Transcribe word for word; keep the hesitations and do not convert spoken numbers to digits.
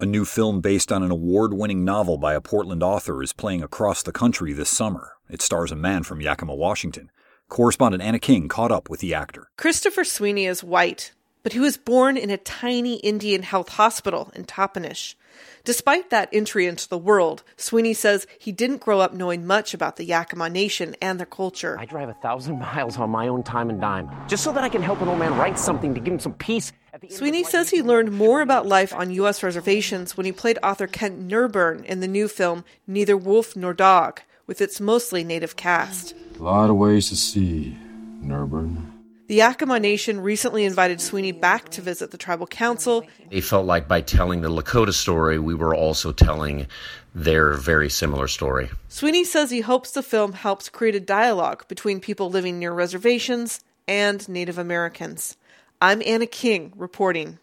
A new film based on an award-winning novel by a Portland author is playing across the country this summer. It stars a man from Yakima, Washington. Correspondent Anna King caught up with the actor. Christopher Sweeney is white, but he was born in a tiny Indian health hospital in Toppenish. Despite that entry into the world, Sweeney says he didn't grow up knowing much about the Yakima Nation and their culture. I drive a thousand miles on my own time and dime, just so that I can help an old man write something to give him some peace. Sweeney says he learned more about life on U S reservations when he played author Kent Nurburn in the new film Neither Wolf Nor Dog, with its mostly native cast. A lot of ways to see, Nurburn. The Yakima Nation recently invited Sweeney back to visit the tribal council. They felt like by telling the Lakota story, we were also telling their very similar story. Sweeney says he hopes the film helps create a dialogue between people living near reservations and Native Americans. I'm Anna King, reporting.